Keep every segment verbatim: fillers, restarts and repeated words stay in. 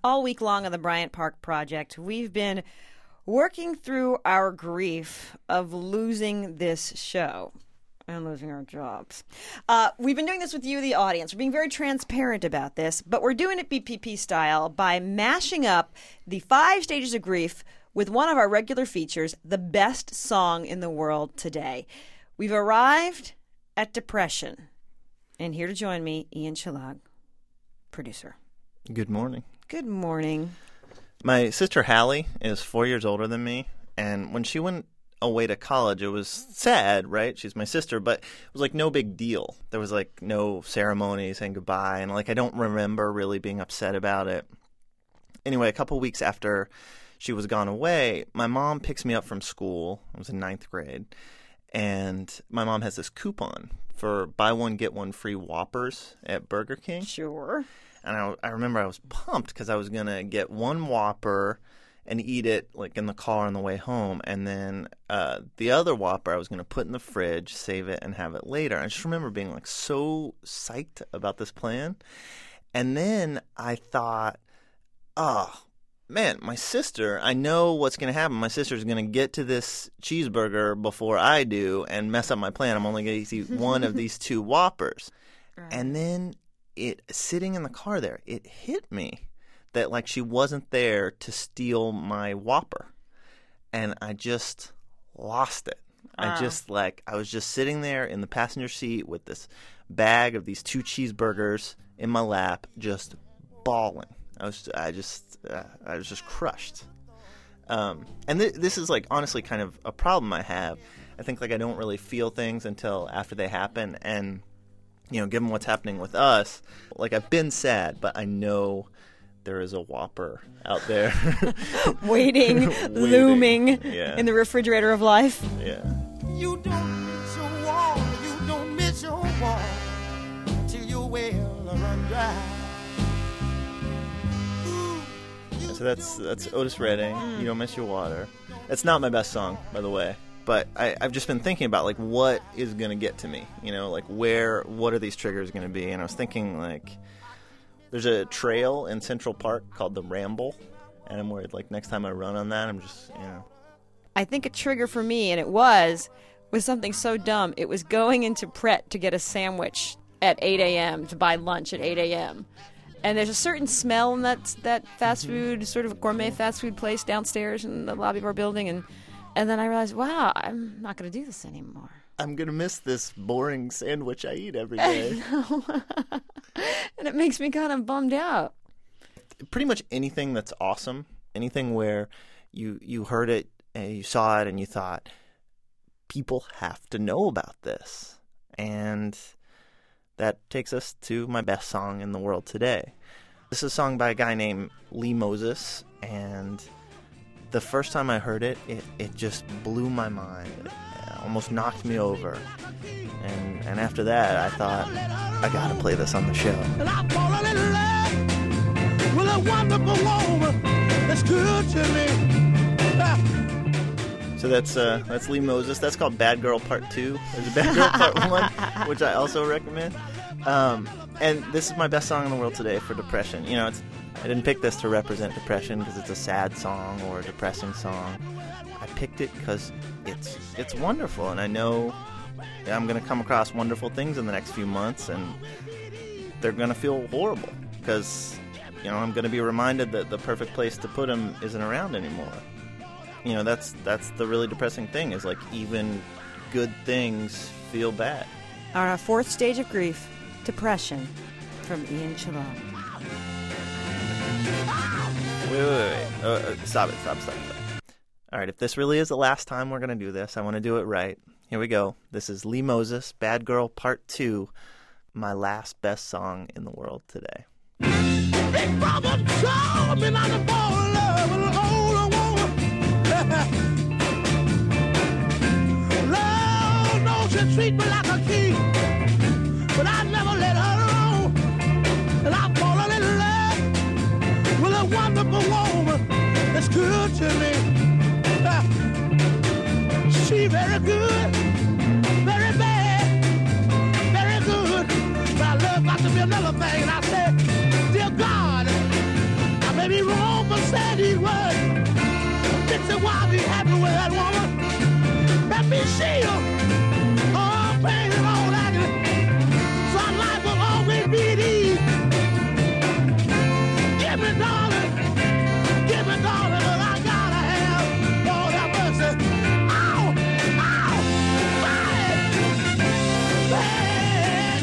All week long on the Bryant Park Project, we've been working through our grief of losing this show and losing our jobs. Uh, we've been doing this with you, the audience. We're being very transparent about this, but we're doing it B P P style by mashing up the five stages of grief with one of our regular features, the best song in the world today. We've arrived at depression. And here to join me, Ian Chillag, producer. Good morning. Good morning. My sister Hallie is four years older than me, and when she went away to college, it was sad, right? She's my sister, but it was like no big deal. There was like no ceremony saying goodbye, and like I don't remember really being upset about it. Anyway, a couple weeks after she was gone away, my mom picks me up from school. I was in ninth grade, and my mom has this coupon for buy one, get one free Whoppers at Burger King. Sure. And I, I remember I was pumped because I was going to get one Whopper and eat it like in the car on the way home. And then uh, the other Whopper I was going to put in the fridge, save it, and have it later. I just remember being like so psyched about this plan. And then I thought, oh, man, my sister, I know what's going to happen. My sister's going to get to this cheeseburger before I do and mess up my plan. I'm only going to eat one of these two Whoppers. Right. And then it sitting in the car there, it hit me that like she wasn't there to steal my Whopper. And I just lost it. Wow. I just like, I was just sitting there in the passenger seat with this bag of these two cheeseburgers in my lap, just bawling. I was, I just, uh, I was just crushed. Um, and th- this is like honestly kind of a problem I have. I think like I don't really feel things until after they happen. And you know, given what's happening with us, like I've been sad, but I know there is a Whopper out there. Waiting, Waiting, looming yeah. in the refrigerator of life. Yeah. You don't miss your wall, you don't miss your wall till your well run dry. Ooh, so that's that's Otis Redding, mm. You Don't Miss Your Water. It's not my best song, by the way. But I, I've just been thinking about, like, what is going to get to me? You know, like, where, what are these triggers going to be? And I was thinking, like, there's a trail in Central Park called the Ramble. And I'm worried, like, next time I run on that, I'm just, you know. I think a trigger for me, and it was, was something so dumb. It was going into Pret to get a sandwich at eight a.m., to buy lunch at eight a.m. And there's a certain smell in that, that fast food, sort of gourmet fast food place downstairs in the lobby of our building, and And then I realized, wow, I'm not going to do this anymore. I'm going to miss this boring sandwich I eat every day. And it makes me kind of bummed out. Pretty much anything that's awesome, anything where you you heard it and you saw it and you thought, people have to know about this. And that takes us to my best song in the world today. This is a song by a guy named Lee Moses, and the first time I heard it, it, it just blew my mind. It almost knocked me over. And and after that, I thought, I gotta play this on the show. And I'm falling in love with a wonderful woman that's good to me. So that's uh, that's Lee Moses. That's called Bad Girl Part two. There's a Bad Girl Part one, which I also recommend. Um, and this is my best song in the world today for depression. You know, it's I didn't pick this to represent depression because it's a sad song or a depressing song. I picked it because it's it's wonderful, and I know that I'm going to come across wonderful things in the next few months, and they're going to feel horrible because, you know, I'm going to be reminded that the perfect place to put them isn't around anymore. You know, that's that's the really depressing thing is, like, even good things feel bad. Our fourth stage of grief, depression, from Ian Chillag. Wait, wait, wait. Uh, uh, stop it, stop, stop, stop. All right, if this really is the last time we're going to do this, I want to do it right. Here we go. This is Lee Moses, Bad Girl Part two, my last best song in the world today. Big Brother told me not to fall in love with an older woman. Lord knows she treat me like a king, but I never let her alone. And I'm falling in love with a wonderful woman that's good to me. She very good, very bad, very good. But I love got to be another thing. And I said, dear God, I may may be wrong for saying these words. Dixie, why be happy with that woman? Let me shield all pain and all agony. So life will always be at ease. Give me, darling, give me, darling, but I gotta have Lord have mercy. Ow, ow, bad, bad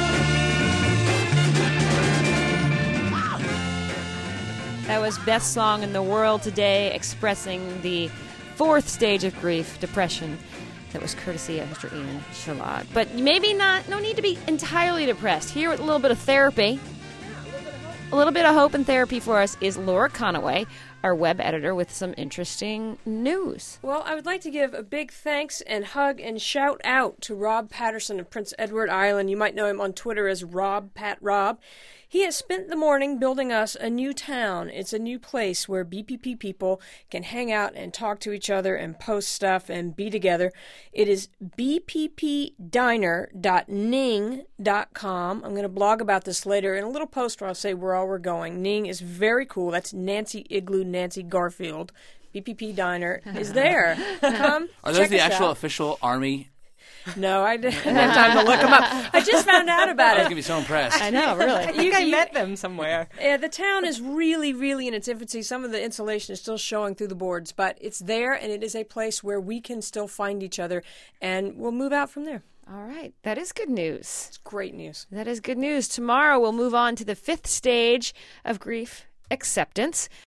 girl. Ow. That was Best Song in the World Today, expressing the fourth stage of grief, depression. That was courtesy of Mister Ian Sherlock. But maybe not, no need to be entirely depressed. Here with a little bit of therapy. A little bit of hope and therapy for us is Laura Conaway, our web editor, with some interesting news. Well, I would like to give a big thanks and hug and shout out to Rob Patterson of Prince Edward Island. You might know him on Twitter as Rob Pat Rob. He has spent the morning building us a new town. It's a new place where B P P people can hang out and talk to each other and post stuff and be together. It is b p p diner dot ning dot com. I'm going to blog about this later in a little post where I'll say where all we're going. Ning is very cool. That's Nancy Igloo, Nancy Garfield. B P P Diner is there. Come, Are those check the us actual out. official Army? No, I didn't have time to look them up. I just found out I about was it. going to be so impressed. I know, really. I think You- I you- met them somewhere. Yeah, the town is really, really in its infancy. Some of the insulation is still showing through the boards, but it's there, and it is a place where we can still find each other, and we'll move out from there. All right, that is good news. It's great news. That is good news. Tomorrow we'll move on to the fifth stage of grief, acceptance.